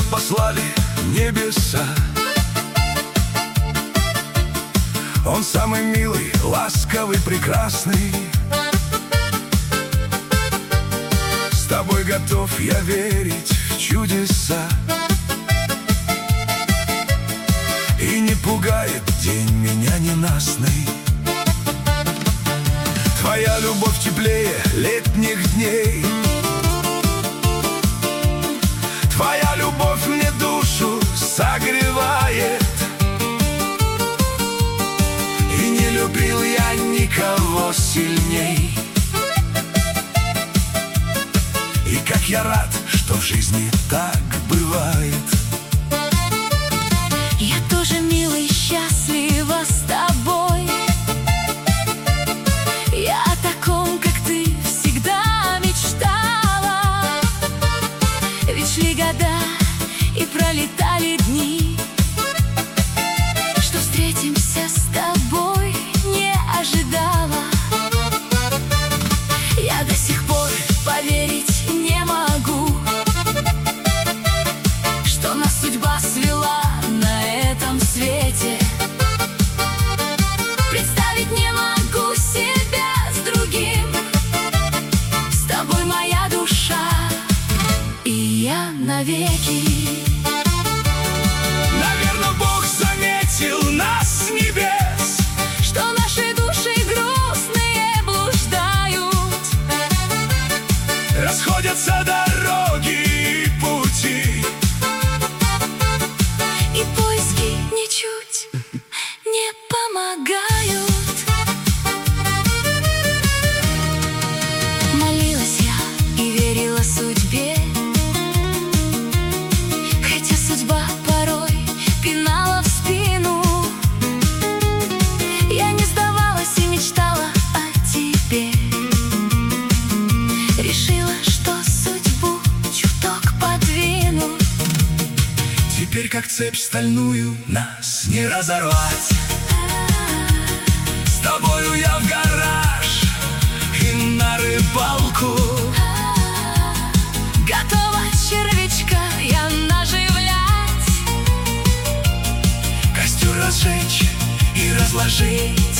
послали небеса. Он самый милый, ласковый, прекрасный. С тобой готов я верить в чудеса. И не пугает день меня ненастный. Твоя любовь теплее летних дней. Твоя любовь мне душу согревает. И не любил я никого сильней. И как я рад, что в жизни так бывает. Я тоже, милый, счастлива с тобой. Я о таком, как ты, всегда мечтала. Ведь шли года и пролетали дни, что встретимся с тобой не ожидала. Я до сих пор поверить не могу, что нас судьба свела на этом свете. Представить не могу себя с другим. С тобой моя душа, и я навеки. Наверно, Бог заметил нас с небес, Что наши души грустные блуждают. расходятся дороги и пути. И поиски ничуть не помогают. Молилась я и верила судьбе, хотя судьба порой пинала в спину. Я не сдавалась и мечтала о тебе. Решила, что судьбу чуток подвину. Теперь, как цепь стальную, нас не разорвать. С тобою я в гараж и на рыбалку. Готова червячка я наживлять. Костер разжечь и разложить.